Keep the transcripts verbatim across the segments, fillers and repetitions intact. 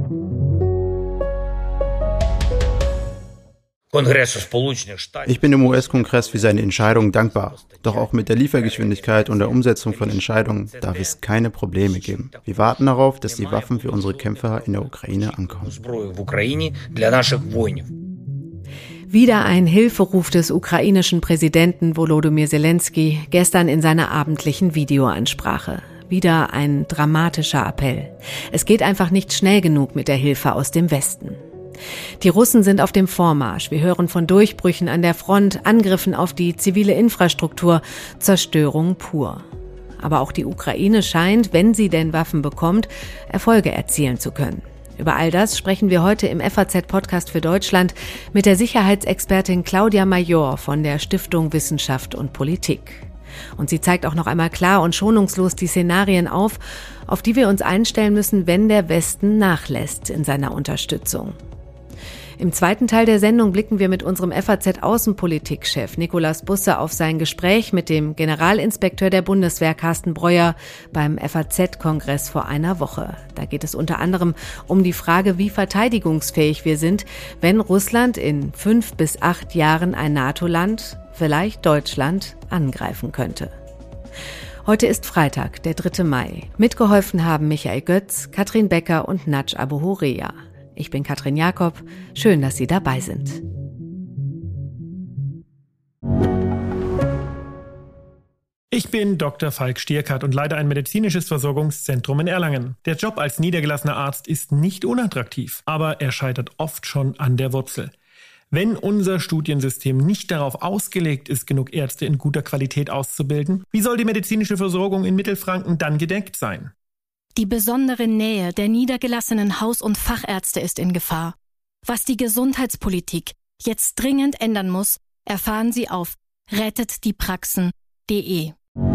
Ich bin dem U S-Kongress für seine Entscheidung dankbar. Doch auch mit der Liefergeschwindigkeit und der Umsetzung von Entscheidungen darf es keine Probleme geben. Wir warten darauf, dass die Waffen für unsere Kämpfer in der Ukraine ankommen. Wieder ein Hilferuf des ukrainischen Präsidenten Volodymyr Zelensky gestern in seiner abendlichen Videoansprache. Wieder ein dramatischer Appell. Es geht einfach nicht schnell genug mit der Hilfe aus dem Westen. Die Russen sind auf dem Vormarsch. Wir hören von Durchbrüchen an der Front, Angriffen auf die zivile Infrastruktur, Zerstörung pur. Aber auch die Ukraine scheint, wenn sie denn Waffen bekommt, Erfolge erzielen zu können. Über all das sprechen wir heute im F A Z-Podcast für Deutschland mit der Sicherheitsexpertin Claudia Major von der Stiftung Wissenschaft und Politik. Und sie zeigt auch noch einmal klar und schonungslos die Szenarien auf, auf die wir uns einstellen müssen, wenn der Westen nachlässt in seiner Unterstützung. Im zweiten Teil der Sendung blicken wir mit unserem F A Z-Außenpolitikchef Nikolaus Busse auf sein Gespräch mit dem Generalinspekteur der Bundeswehr Carsten Breuer beim F A Z-Kongress vor einer Woche. Da geht es unter anderem um die Frage, wie verteidigungsfähig wir sind, wenn Russland in fünf bis acht Jahren ein NATO-Land, vielleicht Deutschland, angreifen könnte. Heute ist Freitag, der dritte Mai. Mitgeholfen haben Michael Götz, Katrin Becker und Nadj Abu-Horea. Ich bin Katrin Jakob. Schön, dass Sie dabei sind. Ich bin Doktor Falk Stierkart und leite ein medizinisches Versorgungszentrum in Erlangen. Der Job als niedergelassener Arzt ist nicht unattraktiv, aber er scheitert oft schon an der Wurzel. Wenn unser Studiensystem nicht darauf ausgelegt ist, genug Ärzte in guter Qualität auszubilden, wie soll die medizinische Versorgung in Mittelfranken dann gedeckt sein? Die besondere Nähe der niedergelassenen Haus- und Fachärzte ist in Gefahr. Was die Gesundheitspolitik jetzt dringend ändern muss, erfahren Sie auf rettet die praxen punkt de.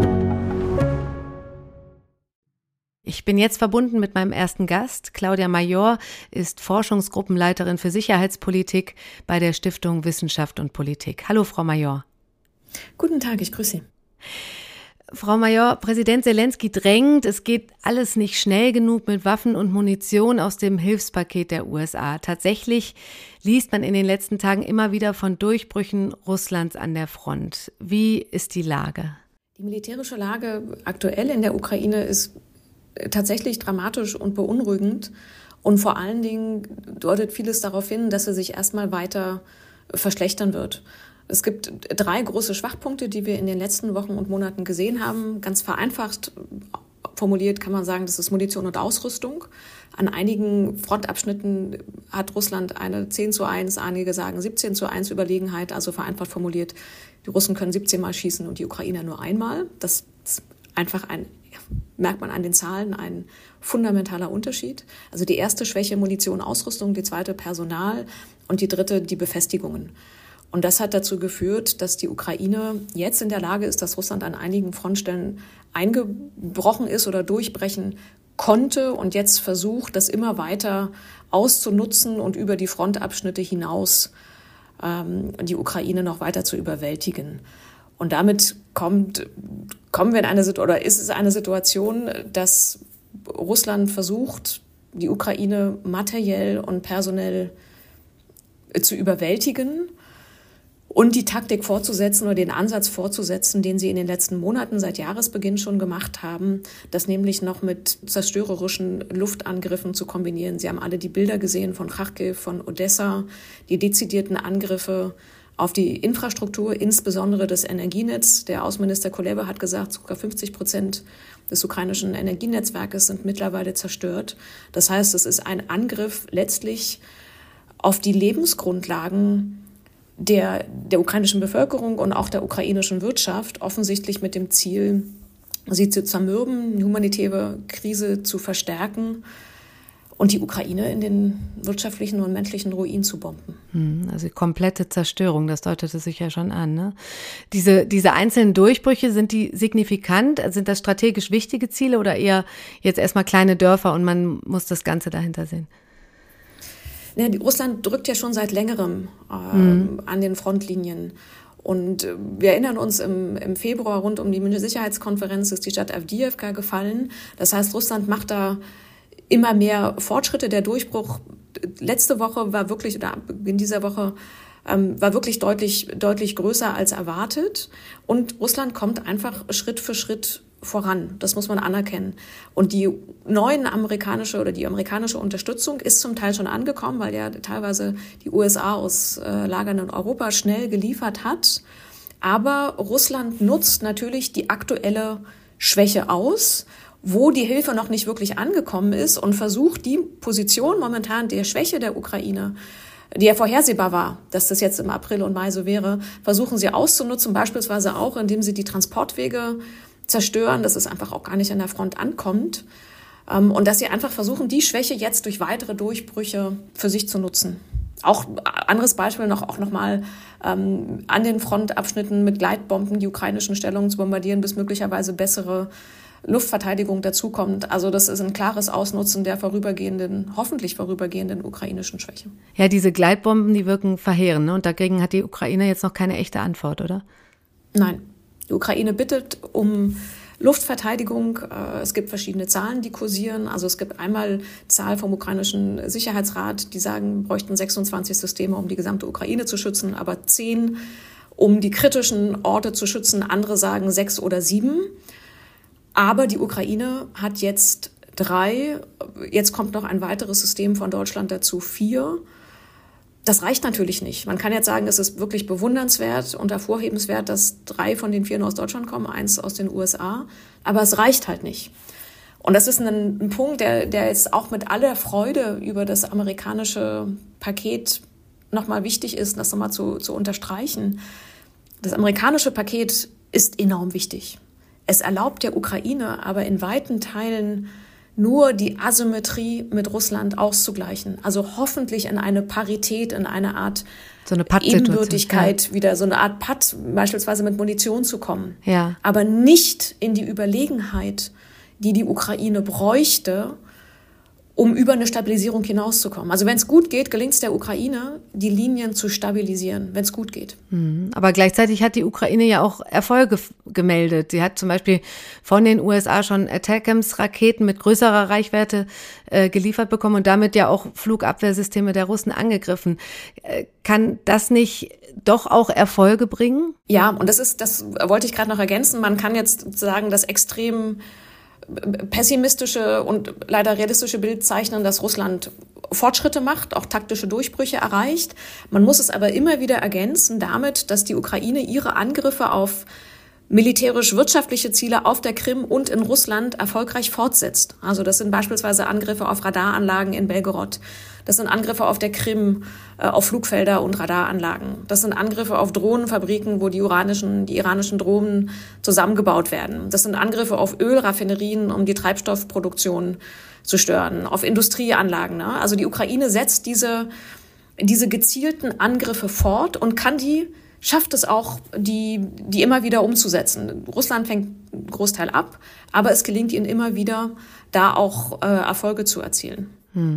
Ich bin jetzt verbunden mit meinem ersten Gast. Claudia Major ist Forschungsgruppenleiterin für Sicherheitspolitik bei der Stiftung Wissenschaft und Politik. Hallo, Frau Major. Guten Tag, ich grüße Sie. Frau Major, Präsident Zelensky drängt, es geht alles nicht schnell genug mit Waffen und Munition aus dem Hilfspaket der U S A. Tatsächlich liest man in den letzten Tagen immer wieder von Durchbrüchen Russlands an der Front. Wie ist die Lage? Die militärische Lage aktuell in der Ukraine ist tatsächlich dramatisch und beunruhigend. Und vor allen Dingen deutet vieles darauf hin, dass sie sich erstmal weiter verschlechtern wird. Es gibt drei große Schwachpunkte, die wir in den letzten Wochen und Monaten gesehen haben. Ganz vereinfacht formuliert kann man sagen, das ist Munition und Ausrüstung. An einigen Frontabschnitten hat Russland eine zehn zu eins, einige sagen siebzehn zu eins Überlegenheit. Also vereinfacht formuliert, die Russen können siebzehn Mal schießen und die Ukrainer nur einmal. Das ist einfach ein, merkt man an den Zahlen, ein fundamentaler Unterschied. Also die erste Schwäche Munition, Ausrüstung, die zweite Personal und die dritte die Befestigungen. Und das hat dazu geführt, dass die Ukraine jetzt in der Lage ist, dass Russland an einigen Frontstellen eingebrochen ist oder durchbrechen konnte und jetzt versucht, das immer weiter auszunutzen und über die Frontabschnitte hinaus ähm, die Ukraine noch weiter zu überwältigen. Und damit kommt, kommen wir in eine Situation, oder ist es eine Situation, dass Russland versucht, die Ukraine materiell und personell zu überwältigen und die Taktik fortzusetzen oder den Ansatz fortzusetzen, den sie in den letzten Monaten seit Jahresbeginn schon gemacht haben, das nämlich noch mit zerstörerischen Luftangriffen zu kombinieren. Sie haben alle die Bilder gesehen von Charkiw, von Odessa, die dezidierten Angriffe auf die Infrastruktur, insbesondere das Energienetz. Der Außenminister Kuleba hat gesagt, sogar fünfzig Prozent des ukrainischen Energienetzwerkes sind mittlerweile zerstört. Das heißt, es ist ein Angriff letztlich auf die Lebensgrundlagen der, der ukrainischen Bevölkerung und auch der ukrainischen Wirtschaft, offensichtlich mit dem Ziel, sie zu zermürben, die humanitäre Krise zu verstärken und die Ukraine in den wirtschaftlichen und menschlichen Ruin zu bomben. Also komplette Zerstörung, das deutete sich ja schon an, ne? Diese, diese einzelnen Durchbrüche, sind die signifikant? Sind das strategisch wichtige Ziele oder eher jetzt erstmal kleine Dörfer und man muss das Ganze dahinter sehen? Ja, die Russland drückt ja schon seit längerem äh, mhm. an den Frontlinien. Und äh, wir erinnern uns, im, im Februar rund um die Münchner Sicherheitskonferenz ist die Stadt Awdijiwka gefallen. Das heißt, Russland macht da immer mehr Fortschritte. Der Durchbruch letzte Woche war wirklich, oder in dieser Woche, ähm, war wirklich deutlich, deutlich größer als erwartet. Und Russland kommt einfach Schritt für Schritt voran. Das muss man anerkennen. Und die neuen amerikanische oder die amerikanische Unterstützung ist zum Teil schon angekommen, weil ja teilweise die U S A aus äh, Lagern in Europa schnell geliefert hat. Aber Russland nutzt natürlich die aktuelle Schwäche aus, wo die Hilfe noch nicht wirklich angekommen ist, und versucht die Position momentan der Schwäche der Ukraine, die ja vorhersehbar war, dass das jetzt im April und Mai so wäre, versuchen sie auszunutzen, beispielsweise auch, indem sie die Transportwege zerstören, dass es einfach auch gar nicht an der Front ankommt, und dass sie einfach versuchen, die Schwäche jetzt durch weitere Durchbrüche für sich zu nutzen. Auch anderes Beispiel noch, auch nochmal ähm, an den Frontabschnitten mit Gleitbomben die ukrainischen Stellungen zu bombardieren, bis möglicherweise bessere Luftverteidigung dazukommt. Also das ist ein klares Ausnutzen der vorübergehenden, hoffentlich vorübergehenden ukrainischen Schwäche. Ja, diese Gleitbomben, die wirken verheerend, ne? Und dagegen hat die Ukraine jetzt noch keine echte Antwort, oder? Nein, die Ukraine bittet um Luftverteidigung. Es gibt verschiedene Zahlen, die kursieren. Also es gibt einmal Zahl vom ukrainischen Sicherheitsrat, die sagen, wir bräuchten sechsundzwanzig Systeme, um die gesamte Ukraine zu schützen, aber zehn, um die kritischen Orte zu schützen. Andere sagen sechs oder sieben. Aber die Ukraine hat jetzt drei. Jetzt kommt noch ein weiteres System von Deutschland dazu, vier. Das reicht natürlich nicht. Man kann jetzt sagen, es ist wirklich bewundernswert und hervorhebenswert, dass drei von den vier nur aus Deutschland kommen, eins aus den U S A. Aber es reicht halt nicht. Und das ist ein, ein Punkt, der, der jetzt auch mit aller Freude über das amerikanische Paket nochmal wichtig ist, das nochmal zu, zu unterstreichen. Das amerikanische Paket ist enorm wichtig. Es erlaubt der Ukraine aber in weiten Teilen nur die Asymmetrie mit Russland auszugleichen. Also hoffentlich in eine Parität, in eine Art so eine Ebenbürtigkeit, ja. wieder so eine Art Patt, beispielsweise mit Munition zu kommen. Ja. Aber nicht in die Überlegenheit, die die Ukraine bräuchte, um über eine Stabilisierung hinauszukommen. Also wenn es gut geht, gelingt es der Ukraine, die Linien zu stabilisieren, wenn es gut geht. Aber gleichzeitig hat die Ukraine ja auch Erfolge f- gemeldet. Sie hat zum Beispiel von den U S A schon Attackams-Raketen mit größerer Reichweite äh, geliefert bekommen und damit ja auch Flugabwehrsysteme der Russen angegriffen. Äh, kann das nicht doch auch Erfolge bringen? Ja, und das ist, das wollte ich gerade noch ergänzen. Man kann jetzt sagen, dass extrem pessimistische und leider realistische Bild zeichnen, dass Russland Fortschritte macht, auch taktische Durchbrüche erreicht. Man muss es aber immer wieder ergänzen damit, dass die Ukraine ihre Angriffe auf militärisch-wirtschaftliche Ziele auf der Krim und in Russland erfolgreich fortsetzt. Also das sind beispielsweise Angriffe auf Radaranlagen in Belgorod. Das sind Angriffe auf der Krim, äh, auf Flugfelder und Radaranlagen. Das sind Angriffe auf Drohnenfabriken, wo die iranischen, die iranischen Drohnen zusammengebaut werden. Das sind Angriffe auf Ölraffinerien, um die Treibstoffproduktion zu stören, auf Industrieanlagen. Ne? Also die Ukraine setzt diese, diese gezielten Angriffe fort und kann die schafft es auch, die, die immer wieder umzusetzen. Russland fängt einen Großteil ab, aber es gelingt ihnen immer wieder, da auch äh, Erfolge zu erzielen.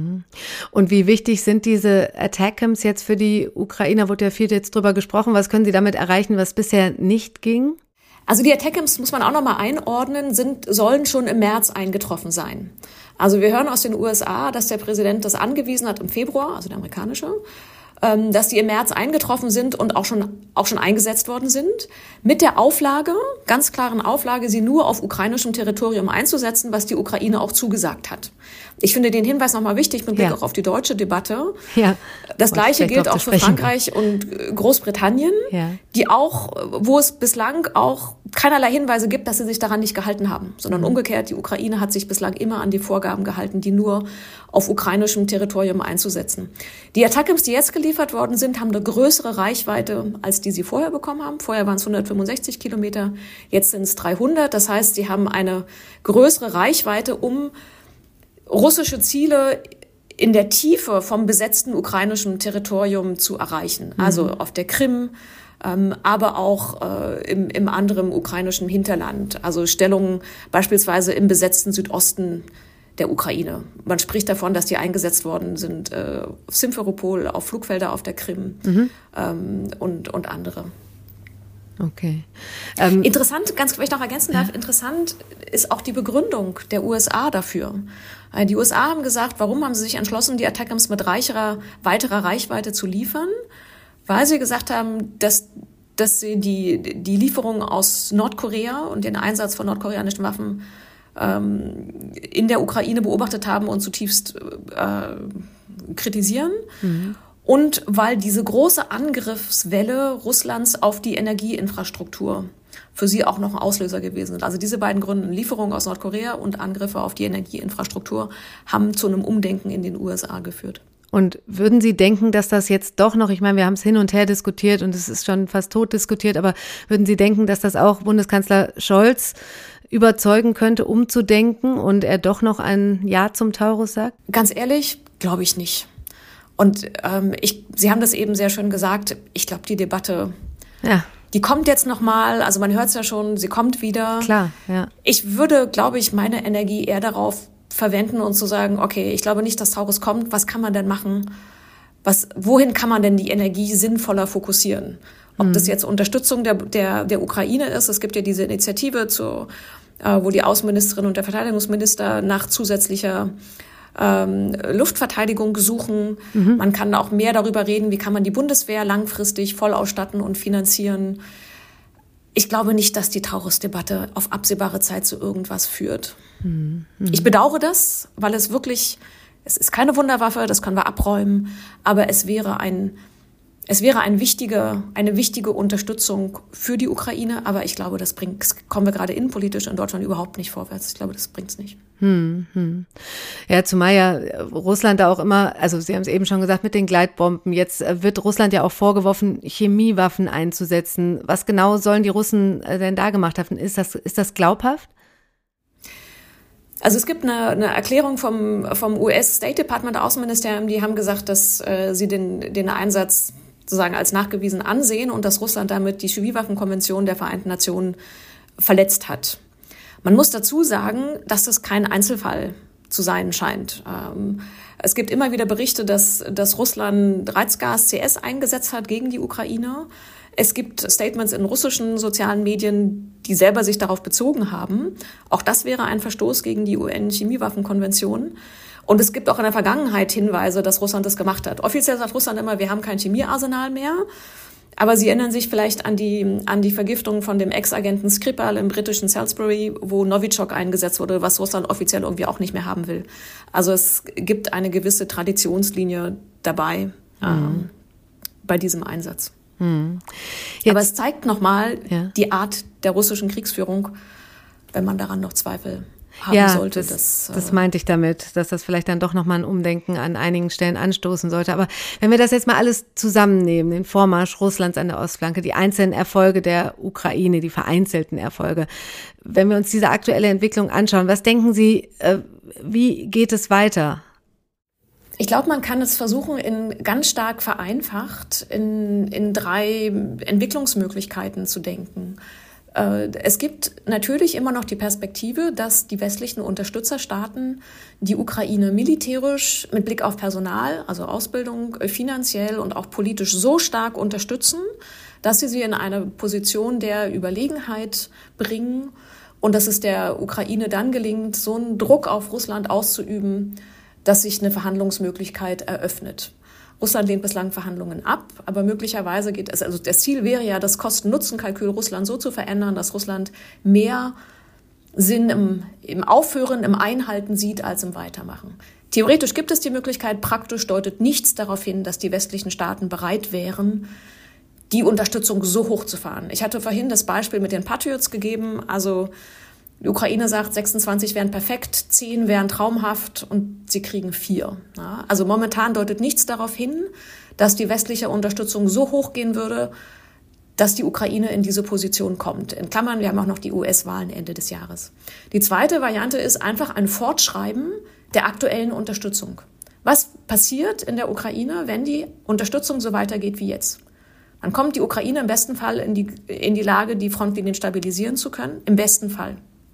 Und wie wichtig sind diese Attackams jetzt für die Ukrainer? Wurde ja viel jetzt drüber gesprochen. Was können sie damit erreichen, was bisher nicht ging? Also die Attackams, muss man auch noch mal einordnen, sind, sollen schon im März eingetroffen sein. Also wir hören aus den U S A, dass der Präsident das angewiesen hat im Februar, also der amerikanische, dass die im März eingetroffen sind und auch schon, auch schon eingesetzt worden sind, mit der Auflage, ganz klaren Auflage, sie nur auf ukrainischem Territorium einzusetzen, was die Ukraine auch zugesagt hat. Ich finde den Hinweis nochmal wichtig mit Blick ja. auch auf die deutsche Debatte. Ja. Das Gleiche gilt auch für Frankreich und Großbritannien, ja. die auch, wo es bislang auch keinerlei Hinweise gibt, dass sie sich daran nicht gehalten haben, sondern mhm. umgekehrt, die Ukraine hat sich bislang immer an die Vorgaben gehalten, die nur auf ukrainischem Territorium einzusetzen. Die Attackams, die jetzt geliefert worden sind, haben eine größere Reichweite, als die sie vorher bekommen haben. Vorher waren es hundertfünfundsechzig Kilometer, jetzt sind es dreihundert. Das heißt, sie haben eine größere Reichweite, um russische Ziele in der Tiefe vom besetzten ukrainischen Territorium zu erreichen. Mhm. Also auf der Krim, ähm, aber auch äh, im, im anderen ukrainischen Hinterland. Also Stellungen beispielsweise im besetzten Südosten der Ukraine. Man spricht davon, dass die eingesetzt worden sind äh, auf Simferopol, auf Flugfelder auf der Krim mhm. ähm, und, und andere. Okay. Ähm, interessant, ganz wenn ich noch ergänzen darf, ja. interessant ist auch die Begründung der U S A dafür. Die U S A haben gesagt, warum haben sie sich entschlossen, die Attackams mit reicherer, weiterer Reichweite zu liefern? Weil sie gesagt haben, dass, dass sie die, die Lieferung aus Nordkorea und den Einsatz von nordkoreanischen Waffen ähm, in der Ukraine beobachtet haben und zutiefst äh, kritisieren. Mhm. Und weil diese große Angriffswelle Russlands auf die Energieinfrastruktur für sie auch noch ein Auslöser gewesen sind. Also diese beiden Gründe, Lieferungen aus Nordkorea und Angriffe auf die Energieinfrastruktur, haben zu einem Umdenken in den U S A geführt. Und würden Sie denken, dass das jetzt doch noch, ich meine, wir haben es hin und her diskutiert und es ist schon fast tot diskutiert, aber würden Sie denken, dass das auch Bundeskanzler Scholz überzeugen könnte, umzudenken und er doch noch ein Ja zum Taurus sagt? Ganz ehrlich, glaube ich nicht. Und ähm, ich, Sie haben das eben sehr schön gesagt, ich glaube, die Debatte, ja. die kommt jetzt nochmal, also man hört es ja schon, sie kommt wieder. Klar, ja. Ich würde, glaube ich, meine Energie eher darauf verwenden und zu sagen, okay, ich glaube nicht, dass Taurus kommt, was kann man denn machen? Was, wohin kann man denn die Energie sinnvoller fokussieren? Ob mhm. das jetzt Unterstützung der, der, der Ukraine ist, es gibt ja diese Initiative, zu, äh, wo die Außenministerin und der Verteidigungsminister nach zusätzlicher Ähm, Luftverteidigung suchen. Mhm. Man kann auch mehr darüber reden, wie kann man die Bundeswehr langfristig voll ausstatten und finanzieren. Ich glaube nicht, dass die Taurus-Debatte auf absehbare Zeit zu irgendwas führt. Mhm. Ich bedauere das, weil es wirklich, es ist keine Wunderwaffe, das können wir abräumen, aber es wäre ein Es wäre ein wichtige, eine wichtige Unterstützung für die Ukraine, aber ich glaube, das bringt, das kommen wir gerade innenpolitisch in Deutschland überhaupt nicht vorwärts. Ich glaube, das bringt es nicht. Hm, hm. Ja, zumal ja Russland da auch immer, also Sie haben es eben schon gesagt, mit den Gleitbomben, jetzt wird Russland ja auch vorgeworfen, Chemiewaffen einzusetzen. Was genau sollen die Russen denn da gemacht haben? Ist das, ist das glaubhaft? Also es gibt eine, eine Erklärung vom, vom U S State Department, der Außenministerium, die haben gesagt, dass äh, sie den, den Einsatz sozusagen als nachgewiesen ansehen und dass Russland damit die Chemiewaffenkonvention der Vereinten Nationen verletzt hat. Man muss dazu sagen, dass das kein Einzelfall zu sein scheint. Ähm, es gibt immer wieder Berichte, dass, dass Russland Reizgas C S eingesetzt hat gegen die Ukraine. Es gibt Statements in russischen sozialen Medien, die selber sich darauf bezogen haben. Auch das wäre ein Verstoß gegen die U N-Chemiewaffenkonvention. Und es gibt auch in der Vergangenheit Hinweise, dass Russland das gemacht hat. Offiziell sagt Russland immer, wir haben kein Chemiearsenal mehr. Aber Sie erinnern sich vielleicht an die, an die Vergiftung von dem Ex-Agenten Skripal im britischen Salisbury, wo Novichok eingesetzt wurde, was Russland offiziell irgendwie auch nicht mehr haben will. Also es gibt eine gewisse Traditionslinie dabei mhm. ähm, bei diesem Einsatz. Mhm. Aber es zeigt nochmal ja. die Art der russischen Kriegsführung, wenn man daran noch Zweifel haben ja, sollte. Das, dass, das meinte ich damit, dass das vielleicht dann doch nochmal ein Umdenken an einigen Stellen anstoßen sollte. Aber wenn wir das jetzt mal alles zusammennehmen, den Vormarsch Russlands an der Ostflanke, die einzelnen Erfolge der Ukraine, die vereinzelten Erfolge, wenn wir uns diese aktuelle Entwicklung anschauen, was denken Sie, äh, wie geht es weiter? Ich glaube, man kann es versuchen, in ganz stark vereinfacht in, in drei Entwicklungsmöglichkeiten zu denken. Es gibt natürlich immer noch die Perspektive, dass die westlichen Unterstützerstaaten die Ukraine militärisch mit Blick auf Personal, also Ausbildung, finanziell und auch politisch so stark unterstützen, dass sie sie in eine Position der Überlegenheit bringen und dass es der Ukraine dann gelingt, so einen Druck auf Russland auszuüben, dass sich eine Verhandlungsmöglichkeit eröffnet. Russland lehnt bislang Verhandlungen ab, aber möglicherweise geht es, also das Ziel wäre ja, das Kosten-Nutzen-Kalkül Russland so zu verändern, dass Russland mehr Sinn im, im Aufhören, im Einhalten sieht als im Weitermachen. Theoretisch gibt es die Möglichkeit, praktisch deutet nichts darauf hin, dass die westlichen Staaten bereit wären, die Unterstützung so hochzufahren. Ich hatte vorhin das Beispiel mit den Patriots gegeben, also die Ukraine sagt, sechsundzwanzig wären perfekt, zehn wären traumhaft und sie kriegen vier. Ja, also momentan deutet nichts darauf hin, dass die westliche Unterstützung so hoch gehen würde, dass die Ukraine in diese Position kommt. In Klammern, wir haben auch noch die U S-Wahlen Ende des Jahres. Die zweite Variante ist einfach ein Fortschreiben der aktuellen Unterstützung. Was passiert in der Ukraine, wenn die Unterstützung so weitergeht wie jetzt? Dann kommt die Ukraine im besten Fall in die, in die Lage, die Frontlinien stabilisieren zu können. Im besten Fall.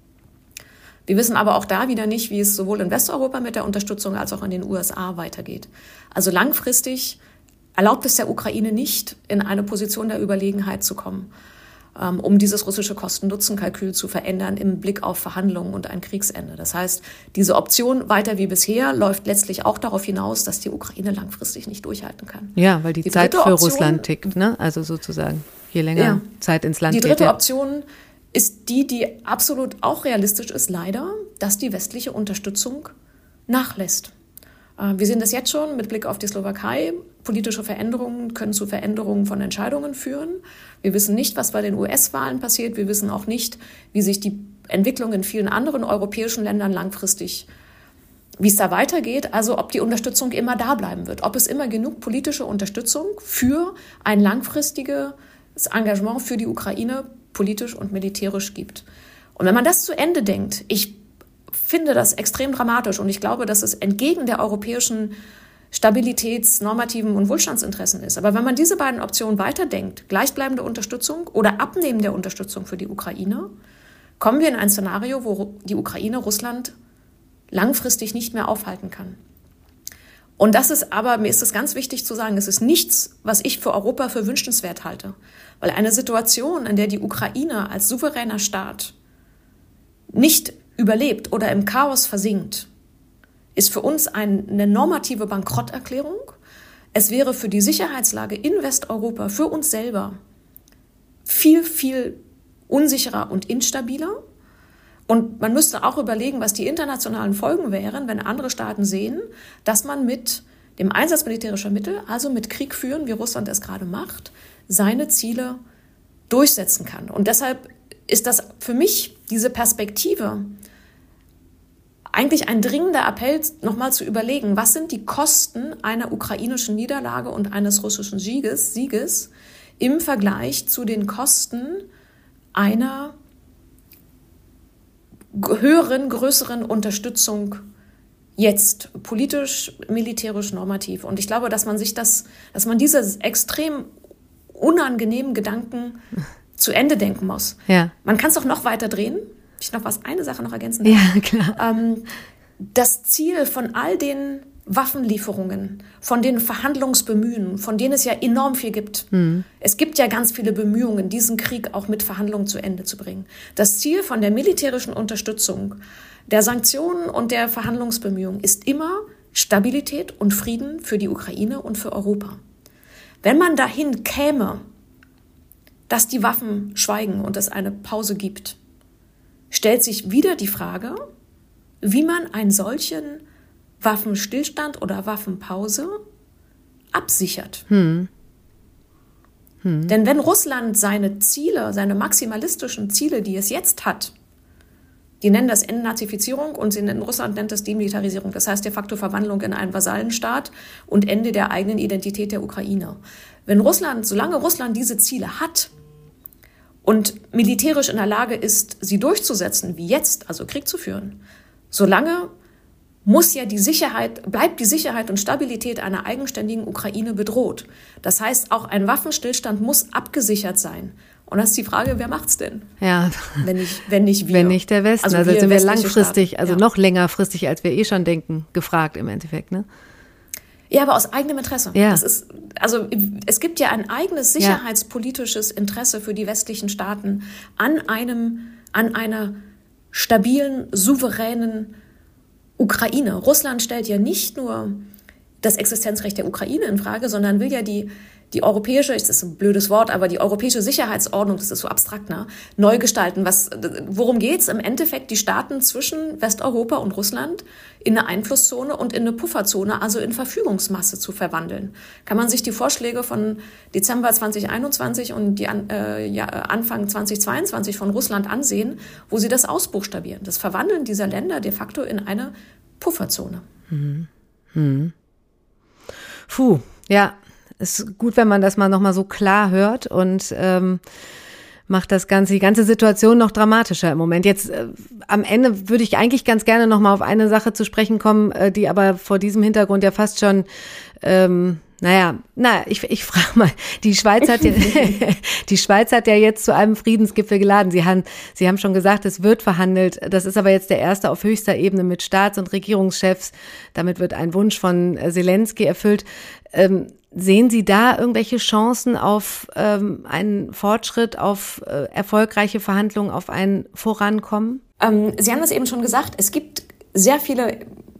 Wir wissen aber auch da wieder nicht, wie es sowohl in Westeuropa mit der Unterstützung als auch in den U S A weitergeht. Also langfristig erlaubt es der Ukraine nicht, in eine Position der Überlegenheit zu kommen. um dieses russische Kosten-Nutzen-Kalkül zu verändern im Blick auf Verhandlungen und ein Kriegsende. Das heißt, diese Option weiter wie bisher läuft letztlich auch darauf hinaus, dass die Ukraine langfristig nicht durchhalten kann. Ja, weil die, die Zeit für Option, Russland tickt, ne? Also sozusagen, je länger ja, Zeit ins Land geht. Die dritte geht, ja. Option ist die, die absolut auch realistisch ist, leider, dass die westliche Unterstützung nachlässt. Wir sehen das jetzt schon mit Blick auf die Slowakei. Politische Veränderungen können zu Veränderungen von Entscheidungen führen. Wir wissen nicht, was bei den U S-Wahlen passiert. Wir wissen auch nicht, wie sich die Entwicklung in vielen anderen europäischen Ländern langfristig, wie es da weitergeht. Also ob die Unterstützung immer da bleiben wird. Ob es immer genug politische Unterstützung für ein langfristiges Engagement für die Ukraine politisch und militärisch gibt. Und wenn man das zu Ende denkt, ich finde das extrem dramatisch und ich glaube, dass es entgegen der europäischen Stabilitäts-, normativen und Wohlstandsinteressen ist. Aber wenn man diese beiden Optionen weiterdenkt, gleichbleibende Unterstützung oder Abnehmen der Unterstützung für die Ukraine, kommen wir in ein Szenario, wo die Ukraine Russland langfristig nicht mehr aufhalten kann. Und das ist aber, mir ist es ganz wichtig zu sagen, es ist nichts, was ich für Europa für wünschenswert halte. Weil eine Situation, in der die Ukraine als souveräner Staat nicht überlebt oder im Chaos versinkt, ist für uns eine normative Bankrotterklärung. Es wäre für die Sicherheitslage in Westeuropa, für uns selber, viel, viel unsicherer und instabiler. Und man müsste auch überlegen, was die internationalen Folgen wären, wenn andere Staaten sehen, dass man mit dem Einsatz militärischer Mittel, also mit Krieg führen, wie Russland es gerade macht, seine Ziele durchsetzen kann. Und deshalb ist das für mich diese Perspektive eigentlich ein dringender Appell, nochmal zu überlegen, was sind die Kosten einer ukrainischen Niederlage und eines russischen Sieges, Sieges im Vergleich zu den Kosten einer höheren, größeren Unterstützung jetzt, politisch, militärisch, normativ. Und ich glaube, dass man sich das, dass man diese extrem unangenehmen Gedanken zu Ende denken muss. Ja. Man kann es doch noch weiter drehen. Ich noch was, eine Sache noch ergänzen. Ja, klar. Ähm, das Ziel von all den Waffenlieferungen, von den Verhandlungsbemühen, von denen es ja enorm viel gibt. Mhm. Es gibt ja ganz viele Bemühungen, diesen Krieg auch mit Verhandlungen zu Ende zu bringen. Das Ziel von der militärischen Unterstützung, der Sanktionen und der Verhandlungsbemühungen ist immer Stabilität und Frieden für die Ukraine und für Europa. Wenn man dahin käme, dass die Waffen schweigen und es eine Pause gibt, stellt sich wieder die Frage, wie man einen solchen Waffenstillstand oder Waffenpause absichert. Hm. Hm. Denn wenn Russland seine Ziele, seine maximalistischen Ziele, die es jetzt hat, die nennen das Entnazifizierung und in Russland nennt das Demilitarisierung, das heißt de facto Verwandlung in einen Vasallenstaat und Ende der eigenen Identität der Ukraine. Wenn Russland, solange Russland diese Ziele hat, und militärisch in der Lage ist, sie durchzusetzen, wie jetzt, also Krieg zu führen, solange muss ja die Sicherheit, bleibt die Sicherheit und Stabilität einer eigenständigen Ukraine bedroht. Das heißt, auch ein Waffenstillstand muss abgesichert sein. Und das ist die Frage, wer macht's denn? Ja. Wenn nicht, wenn nicht wir. Wenn nicht der Westen. Also, also wir sind wir langfristig, Staaten. also ja. noch längerfristig, als wir eh schon denken, gefragt im Endeffekt, ne? Ja, aber aus eigenem Interesse. Ja. Das ist, also es gibt ja ein eigenes sicherheitspolitisches Interesse für die westlichen Staaten an einem, an einer stabilen, souveränen Ukraine. Russland stellt ja nicht nur das Existenzrecht der Ukraine in Frage, sondern will ja die die europäische, das ist ein blödes Wort, aber die europäische Sicherheitsordnung, das ist so abstrakt, ne, neu gestalten. Was, worum geht's? Im Endeffekt die Staaten zwischen Westeuropa und Russland in eine Einflusszone und in eine Pufferzone, also in Verfügungsmasse zu verwandeln. Kann man sich die Vorschläge von Dezember zwanzig einundzwanzig und die äh, ja, Anfang zwanzig zweiundzwanzig von Russland ansehen, wo sie das ausbuchstabieren. Das Verwandeln dieser Länder de facto in eine Pufferzone. Mhm. Mhm. Puh, ja. Ist gut, wenn man das mal nochmal so klar hört und ähm, macht das Ganze, die ganze Situation noch dramatischer im Moment. Jetzt äh, am Ende würde ich eigentlich ganz gerne nochmal auf eine Sache zu sprechen kommen, äh, die aber vor diesem Hintergrund ja fast schon ähm, Naja, na, ich, ich frage mal, die Schweiz hat ja, die Schweiz hat ja jetzt zu einem Friedensgipfel geladen. Sie haben, Sie haben schon gesagt, es wird verhandelt. Das ist aber jetzt der erste auf höchster Ebene mit Staats- und Regierungschefs. Damit wird ein Wunsch von Zelensky erfüllt. Ähm, sehen Sie da irgendwelche Chancen auf ähm, einen Fortschritt, auf äh, erfolgreiche Verhandlungen, auf ein Vorankommen? Ähm, Sie haben das eben schon gesagt. Es gibt sehr viele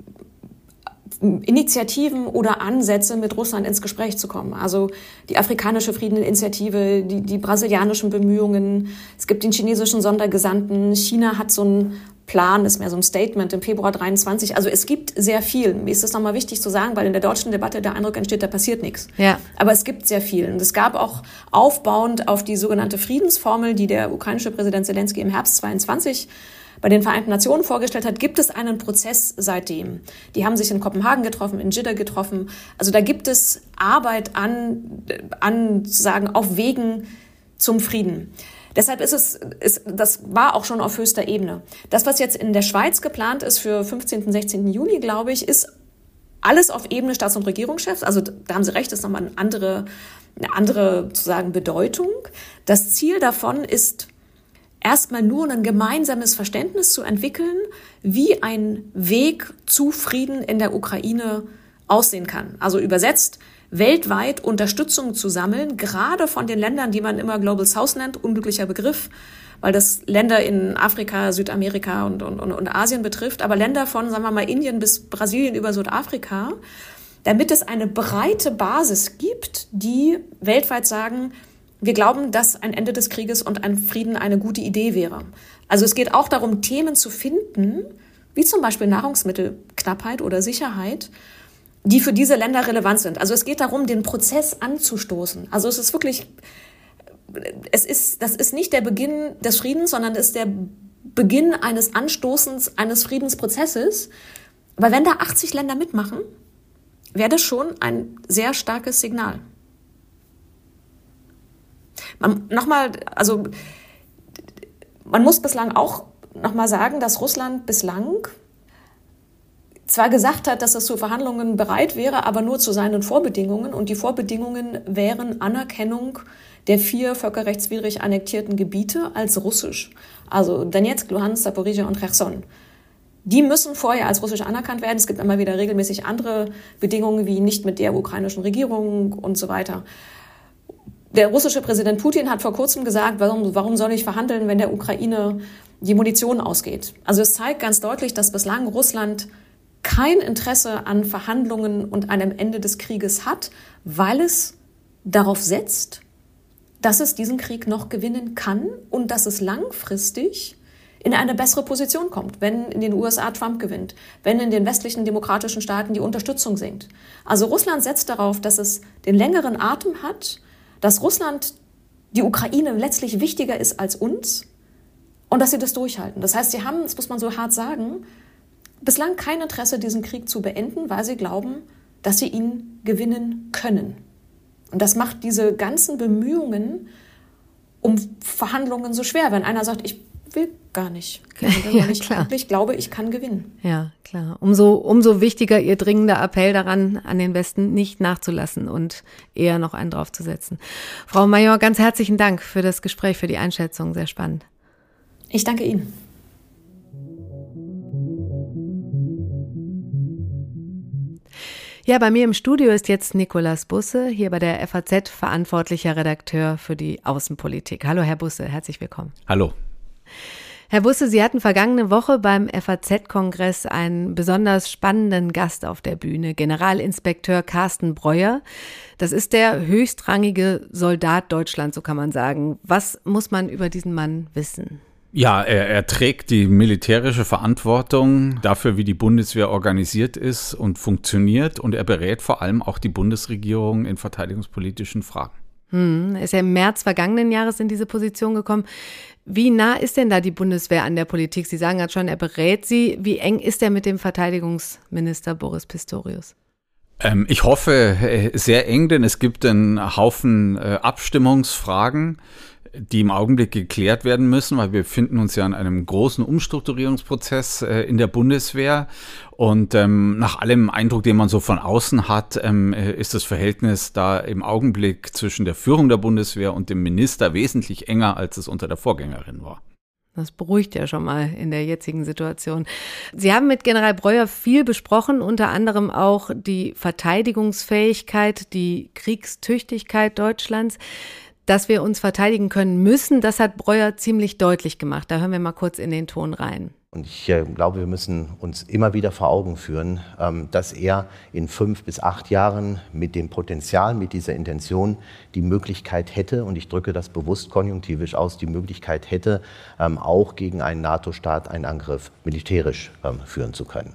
Initiativen oder Ansätze, mit Russland ins Gespräch zu kommen. Also die afrikanische Friedeninitiative, die, die brasilianischen Bemühungen. Es gibt den chinesischen Sondergesandten. China hat so einen Plan, ist mehr so ein Statement im Februar dreiundzwanzig. Also es gibt sehr viel. Mir ist das nochmal wichtig zu sagen, weil in der deutschen Debatte der Eindruck entsteht, da passiert nichts. Ja. Aber es gibt sehr viel. Und es gab auch aufbauend auf die sogenannte Friedensformel, die der ukrainische Präsident Zelensky im Herbst zweiundzwanzig bei den Vereinten Nationen vorgestellt hat, gibt es einen Prozess seitdem. Die haben sich in Kopenhagen getroffen, in Jeddah getroffen. Also da gibt es Arbeit an, an sagen, auf Wegen zum Frieden. Deshalb ist es, ist, das war auch schon auf höchster Ebene. Das, was jetzt in der Schweiz geplant ist für fünfzehnten, sechzehnten Juli, glaube ich, ist alles auf Ebene Staats- und Regierungschefs. Also da haben Sie recht, das ist nochmal eine andere, eine andere sozusagen Bedeutung. Das Ziel davon ist, erstmal nur ein gemeinsames Verständnis zu entwickeln, wie ein Weg zu Frieden in der Ukraine aussehen kann. Also übersetzt, weltweit Unterstützung zu sammeln, gerade von den Ländern, die man immer Global South nennt, unglücklicher Begriff, weil das Länder in Afrika, Südamerika und, und, und Asien betrifft, aber Länder von, sagen wir mal, Indien bis Brasilien über Südafrika, damit es eine breite Basis gibt, die weltweit sagen, wir glauben, dass ein Ende des Krieges und ein Frieden eine gute Idee wäre. Also es geht auch darum, Themen zu finden, wie zum Beispiel Nahrungsmittelknappheit oder Sicherheit, die für diese Länder relevant sind. Also es geht darum, den Prozess anzustoßen. Also es ist wirklich, es ist, das ist nicht der Beginn des Friedens, sondern es ist der Beginn eines Anstoßens eines Friedensprozesses. Aber wenn da achtzig Länder mitmachen, wäre das schon ein sehr starkes Signal. Man, nochmal, also man muss bislang auch nochmal sagen, dass Russland bislang zwar gesagt hat, dass es zu Verhandlungen bereit wäre, aber nur zu seinen Vorbedingungen. Und die Vorbedingungen wären Anerkennung der vier völkerrechtswidrig annektierten Gebiete als russisch. Also Donetsk, Luhansk, Zaporizhzhia und Cherson. Die müssen vorher als russisch anerkannt werden. Es gibt immer wieder regelmäßig andere Bedingungen, wie nicht mit der ukrainischen Regierung und so weiter. Der russische Präsident Putin hat vor kurzem gesagt, warum, warum soll ich verhandeln, wenn der Ukraine die Munition ausgeht? Also es zeigt ganz deutlich, dass bislang Russland kein Interesse an Verhandlungen und einem Ende des Krieges hat, weil es darauf setzt, dass es diesen Krieg noch gewinnen kann und dass es langfristig in eine bessere Position kommt, wenn in den U S A Trump gewinnt, wenn in den westlichen demokratischen Staaten die Unterstützung sinkt. Also Russland setzt darauf, dass es den längeren Atem hat, dass Russland die Ukraine letztlich wichtiger ist als uns und dass sie das durchhalten. Das heißt, sie haben, das muss man so hart sagen, bislang kein Interesse, diesen Krieg zu beenden, weil sie glauben, dass sie ihn gewinnen können. Und das macht diese ganzen Bemühungen um Verhandlungen so schwer, wenn einer sagt, ich will gar nicht. Ja, ich klar. wirklich glaube, ich kann gewinnen. Ja, klar. Umso, umso wichtiger Ihr dringender Appell daran, an den Westen nicht nachzulassen und eher noch einen draufzusetzen. Frau Major, ganz herzlichen Dank für das Gespräch, für die Einschätzung. Sehr spannend. Ich danke Ihnen. Ja, bei mir im Studio ist jetzt Nikolaus Busse, hier bei der F A Z verantwortlicher Redakteur für die Außenpolitik. Hallo, Herr Busse, herzlich willkommen. Hallo. Herr Busse, Sie hatten vergangene Woche beim F A Z-Kongress einen besonders spannenden Gast auf der Bühne, Generalinspekteur Carsten Breuer. Das ist der höchstrangige Soldat Deutschlands, so kann man sagen. Was muss man über diesen Mann wissen? Ja, er, er trägt die militärische Verantwortung dafür, wie die Bundeswehr organisiert ist und funktioniert. Und er berät vor allem auch die Bundesregierung in verteidigungspolitischen Fragen. Hm, er ist ja im März vergangenen Jahres in diese Position gekommen. Wie nah ist denn da die Bundeswehr an der Politik? Sie sagen gerade schon, er berät sie. Wie eng ist er mit dem Verteidigungsminister Boris Pistorius? Ähm, ich hoffe sehr eng, denn es gibt einen Haufen äh, Abstimmungsfragen. die im Augenblick geklärt werden müssen, weil wir befinden uns ja in einem großen Umstrukturierungsprozess äh, in der Bundeswehr. Und ähm, nach allem Eindruck, den man so von außen hat, ähm, ist das Verhältnis da im Augenblick zwischen der Führung der Bundeswehr und dem Minister wesentlich enger, als es unter der Vorgängerin war. Das beruhigt ja schon mal in der jetzigen Situation. Sie haben mit General Breuer viel besprochen, unter anderem auch die Verteidigungsfähigkeit, die Kriegstüchtigkeit Deutschlands. Dass wir uns verteidigen können müssen, das hat Breuer ziemlich deutlich gemacht. Da hören wir mal kurz in den Ton rein. Und ich äh, glaube, wir müssen uns immer wieder vor Augen führen, ähm, dass er in fünf bis acht Jahren mit dem Potenzial, mit dieser Intention die Möglichkeit hätte, und ich drücke das bewusst konjunktivisch aus, die Möglichkeit hätte, ähm, auch gegen einen NATO-Staat einen Angriff militärisch ähm, führen zu können.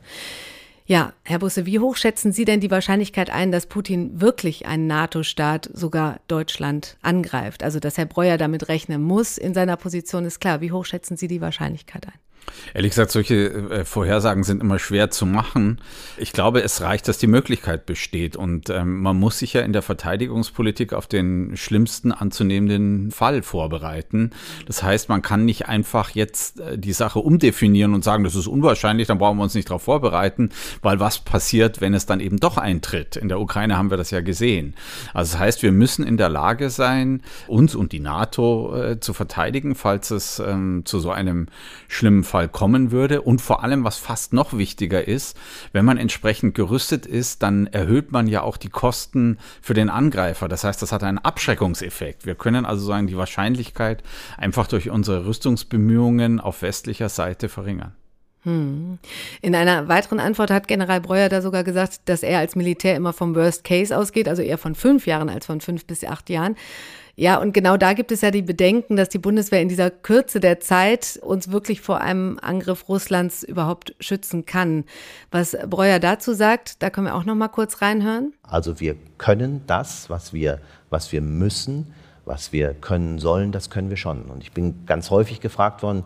Ja, Herr Busse, wie hoch schätzen Sie denn die Wahrscheinlichkeit ein, dass Putin wirklich einen NATO-Staat, sogar Deutschland, angreift? Also, dass Herr Breuer damit rechnen muss in seiner Position, ist klar. Wie hoch schätzen Sie die Wahrscheinlichkeit ein? Ehrlich gesagt, solche äh, Vorhersagen sind immer schwer zu machen. Ich glaube, es reicht, dass die Möglichkeit besteht. Und ähm, man muss sich ja in der Verteidigungspolitik auf den schlimmsten anzunehmenden Fall vorbereiten. Das heißt, man kann nicht einfach jetzt äh, die Sache umdefinieren und sagen, das ist unwahrscheinlich, dann brauchen wir uns nicht darauf vorbereiten, weil was passiert, wenn es dann eben doch eintritt? In der Ukraine haben wir das ja gesehen. Also das heißt, wir müssen in der Lage sein, uns und die NATO äh, zu verteidigen, falls es ähm, zu so einem schlimmen Fall kommen würde. Und vor allem, was fast noch wichtiger ist, wenn man entsprechend gerüstet ist, dann erhöht man ja auch die Kosten für den Angreifer. Das heißt, das hat einen Abschreckungseffekt. Wir können also sagen, die Wahrscheinlichkeit einfach durch unsere Rüstungsbemühungen auf westlicher Seite verringern. Hm. In einer weiteren Antwort hat General Breuer da sogar gesagt, dass er als Militär immer vom Worst Case ausgeht, also eher von fünf Jahren als von fünf bis acht Jahren. Ja, und genau da gibt es ja die Bedenken, dass die Bundeswehr in dieser Kürze der Zeit uns wirklich vor einem Angriff Russlands überhaupt schützen kann. Was Breuer dazu sagt, da können wir auch noch mal kurz reinhören. Also wir können das, was wir, was wir müssen, was wir können sollen, das können wir schon. Und ich bin ganz häufig gefragt worden,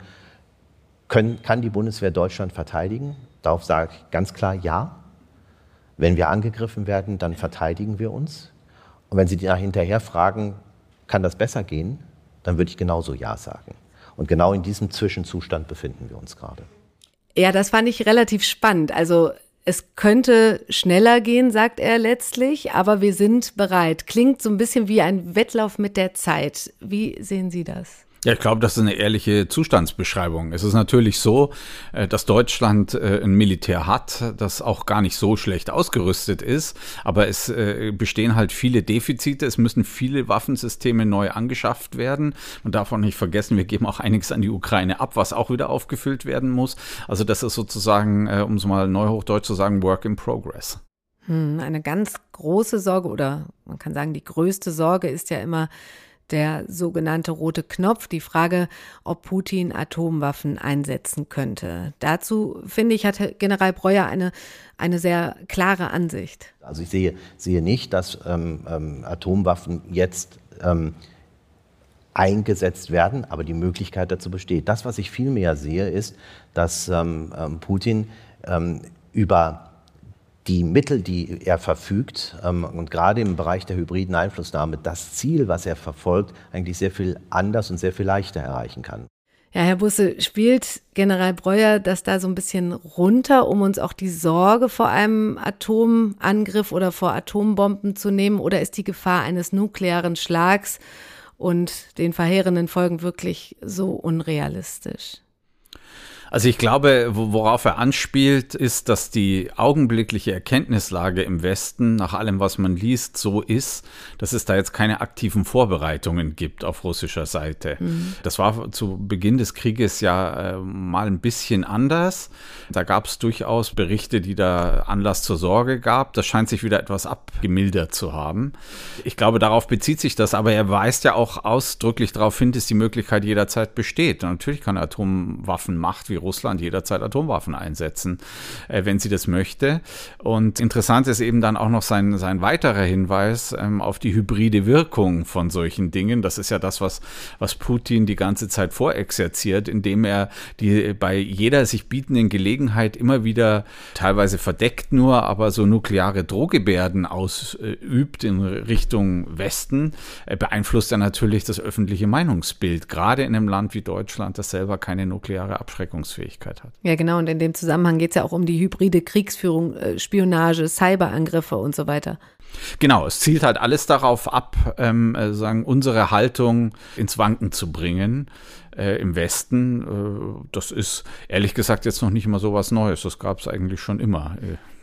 können, kann die Bundeswehr Deutschland verteidigen? Darauf sage ich ganz klar ja. Wenn wir angegriffen werden, dann verteidigen wir uns. Und wenn Sie da hinterher fragen, kann das besser gehen, dann würde ich genauso ja sagen. Und genau in diesem Zwischenzustand befinden wir uns gerade. Ja, das fand ich relativ spannend. Also es könnte schneller gehen, sagt er letztlich, aber wir sind bereit. Klingt so ein bisschen wie ein Wettlauf mit der Zeit. Wie sehen Sie das? Ja, ich glaube, das ist eine ehrliche Zustandsbeschreibung. Es ist natürlich so, dass Deutschland ein Militär hat, das auch gar nicht so schlecht ausgerüstet ist, aber es bestehen halt viele Defizite. Es müssen viele Waffensysteme neu angeschafft werden. Man darf auch nicht vergessen, wir geben auch einiges an die Ukraine ab, was auch wieder aufgefüllt werden muss. Also das ist sozusagen, um es mal neuhochdeutsch zu sagen, Work in Progress. Hm, eine ganz große Sorge oder man kann sagen, die größte Sorge ist ja immer der sogenannte rote Knopf, die Frage, ob Putin Atomwaffen einsetzen könnte. Dazu, finde ich, hat General Breuer eine, eine sehr klare Ansicht. Also ich sehe, sehe nicht, dass ähm, ähm, Atomwaffen jetzt ähm, eingesetzt werden, aber die Möglichkeit dazu besteht. Das, was ich vielmehr sehe, ist, dass ähm, ähm, Putin ähm, über die Mittel, die er verfügt, ähm, und gerade im Bereich der hybriden Einflussnahme, das Ziel, was er verfolgt, eigentlich sehr viel anders und sehr viel leichter erreichen kann. Ja, Herr Busse, spielt General Breuer das da so ein bisschen runter, um uns auch die Sorge vor einem Atomangriff oder vor Atombomben zu nehmen? Oder ist die Gefahr eines nuklearen Schlags und den verheerenden Folgen wirklich so unrealistisch? Also ich glaube, worauf er anspielt, ist, dass die augenblickliche Erkenntnislage im Westen, nach allem, was man liest, so ist, dass es da jetzt keine aktiven Vorbereitungen gibt auf russischer Seite. Mhm. Das war zu Beginn des Krieges ja äh, mal ein bisschen anders. Da gab es durchaus Berichte, die da Anlass zur Sorge gab. Das scheint sich wieder etwas abgemildert zu haben. Ich glaube, darauf bezieht sich das, aber er weist ja auch ausdrücklich darauf hin, dass die Möglichkeit jederzeit besteht. Und natürlich kann Atomwaffenmacht wie Russland jederzeit Atomwaffen einsetzen, äh, wenn sie das möchte. Und interessant ist eben dann auch noch sein, sein weiterer Hinweis ähm, auf die hybride Wirkung von solchen Dingen. Das ist ja das, was, was Putin die ganze Zeit vorexerziert, indem er die bei jeder sich bietenden Gelegenheit immer wieder teilweise verdeckt nur, aber so nukleare Drohgebärden ausübt in Richtung Westen, äh, beeinflusst er natürlich das öffentliche Meinungsbild, gerade in einem Land wie Deutschland, das selber keine nukleare Abschreckungsfähigkeit hat. Ja, genau. Und in dem Zusammenhang geht es ja auch um die hybride Kriegsführung, äh, Spionage, Cyberangriffe und so weiter. Genau, es zielt halt alles darauf ab, ähm, äh, sagen, unsere Haltung ins Wanken zu bringen äh, im Westen. Äh, das ist ehrlich gesagt jetzt noch nicht mal so was Neues. Das gab es eigentlich schon immer.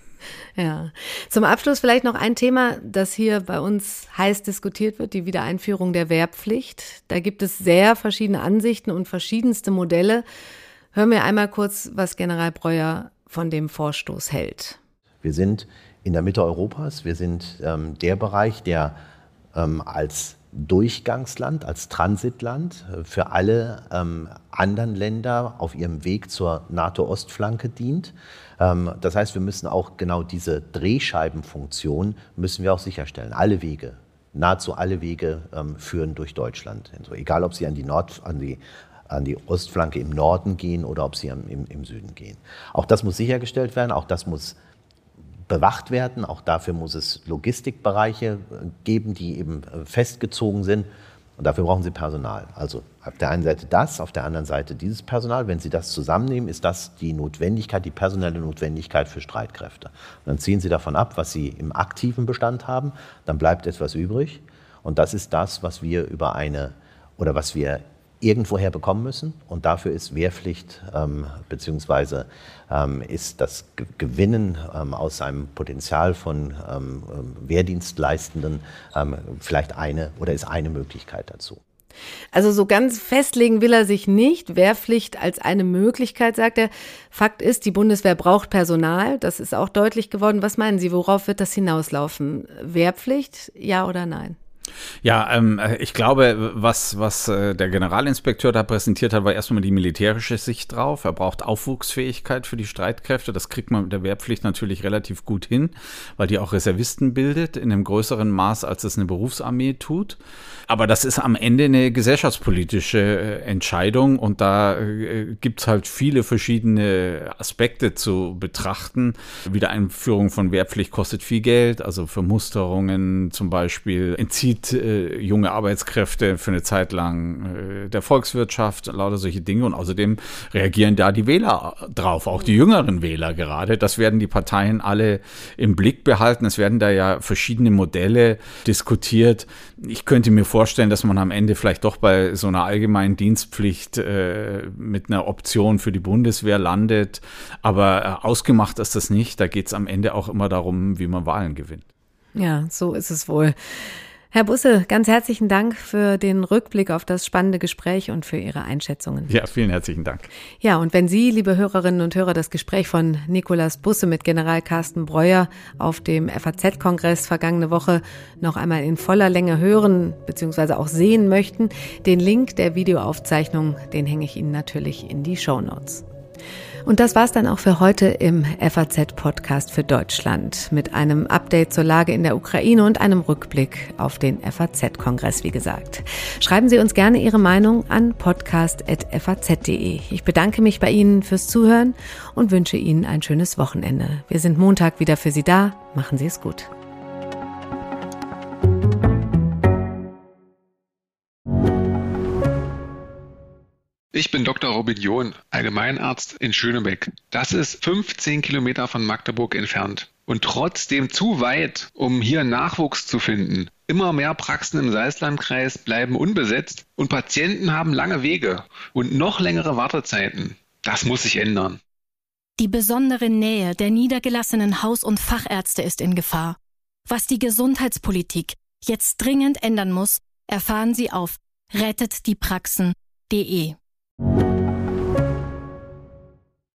Ja, zum Abschluss vielleicht noch ein Thema, das hier bei uns heiß diskutiert wird, die Wiedereinführung der Wehrpflicht. Da gibt es sehr verschiedene Ansichten und verschiedenste Modelle. Hören wir einmal kurz, was General Breuer von dem Vorstoß hält. Wir sind in der Mitte Europas. Wir sind ähm, der Bereich, der ähm, als Durchgangsland, als Transitland für alle ähm, anderen Länder auf ihrem Weg zur NATO-Ostflanke dient. Ähm, das heißt, wir müssen auch genau diese Drehscheibenfunktion müssen wir auch sicherstellen. Alle Wege, nahezu alle Wege ähm, führen durch Deutschland. Also egal, ob sie an die Nord, an die an die Ostflanke im Norden gehen oder ob sie im, im Süden gehen. Auch das muss sichergestellt werden, auch das muss bewacht werden. Auch dafür muss es Logistikbereiche geben, die eben festgezogen sind. Und dafür brauchen Sie Personal. Also auf der einen Seite das, auf der anderen Seite dieses Personal. Wenn Sie das zusammennehmen, ist das die Notwendigkeit, die personelle Notwendigkeit für Streitkräfte. Und dann ziehen Sie davon ab, was Sie im aktiven Bestand haben. Dann bleibt etwas übrig. Und das ist das, was wir über eine oder was wir irgendwoher bekommen müssen. Und dafür ist Wehrpflicht ähm, beziehungsweise ähm, ist das Ge- Gewinnen ähm, aus einem Potenzial von ähm, Wehrdienstleistenden ähm, vielleicht eine oder ist eine Möglichkeit dazu. Also so ganz festlegen will er sich nicht. Wehrpflicht als eine Möglichkeit, sagt er. Fakt ist, die Bundeswehr braucht Personal. Das ist auch deutlich geworden. Was meinen Sie, worauf wird das hinauslaufen? Wehrpflicht, ja oder nein? Ja, ähm, ich glaube, was, was äh, der Generalinspekteur da präsentiert hat, war erstmal die militärische Sicht drauf. Er braucht Aufwuchsfähigkeit für die Streitkräfte. Das kriegt man mit der Wehrpflicht natürlich relativ gut hin, weil die auch Reservisten bildet in einem größeren Maß, als es eine Berufsarmee tut. Aber das ist am Ende eine gesellschaftspolitische äh, Entscheidung und da äh, gibt's halt viele verschiedene Aspekte zu betrachten. Wiedereinführung von Wehrpflicht kostet viel Geld, also Vermusterungen zum Beispiel, entzieht äh, junge Arbeitskräfte für eine Zeit lang äh, der Volkswirtschaft, lauter solche Dinge und außerdem reagieren da die Wähler drauf, auch die jüngeren Wähler gerade. Das werden die Parteien alle im Blick behalten. Es werden da ja verschiedene Modelle diskutiert. Ich könnte mir vorstellen, dass man am Ende vielleicht doch bei so einer allgemeinen Dienstpflicht äh, mit einer Option für die Bundeswehr landet. Aber äh, ausgemacht ist das nicht. Da geht es am Ende auch immer darum, wie man Wahlen gewinnt. Ja, so ist es wohl. Herr Busse, ganz herzlichen Dank für den Rückblick auf das spannende Gespräch und für Ihre Einschätzungen. Ja, vielen herzlichen Dank. Ja, und wenn Sie, liebe Hörerinnen und Hörer, das Gespräch von Nikolaus Busse mit General Carsten Breuer auf dem F A Z-Kongress vergangene Woche noch einmal in voller Länge hören bzw. auch sehen möchten, den Link der Videoaufzeichnung, den hänge ich Ihnen natürlich in die Shownotes. Und das war's dann auch für heute im F A Z-Podcast für Deutschland mit einem Update zur Lage in der Ukraine und einem Rückblick auf den F A Z-Kongress, wie gesagt. Schreiben Sie uns gerne Ihre Meinung an podcast at f a z punkt d e. Ich bedanke mich bei Ihnen fürs Zuhören und wünsche Ihnen ein schönes Wochenende. Wir sind Montag wieder für Sie da. Machen Sie es gut. Ich bin Doktor Robin John, Allgemeinarzt in Schönebeck. Das ist fünfzehn Kilometer von Magdeburg entfernt und trotzdem zu weit, um hier Nachwuchs zu finden. Immer mehr Praxen im Salzlandkreis bleiben unbesetzt und Patienten haben lange Wege und noch längere Wartezeiten. Das muss sich ändern. Die besondere Nähe der niedergelassenen Haus- und Fachärzte ist in Gefahr. Was die Gesundheitspolitik jetzt dringend ändern muss, erfahren Sie auf rettet die praxen punkt d e.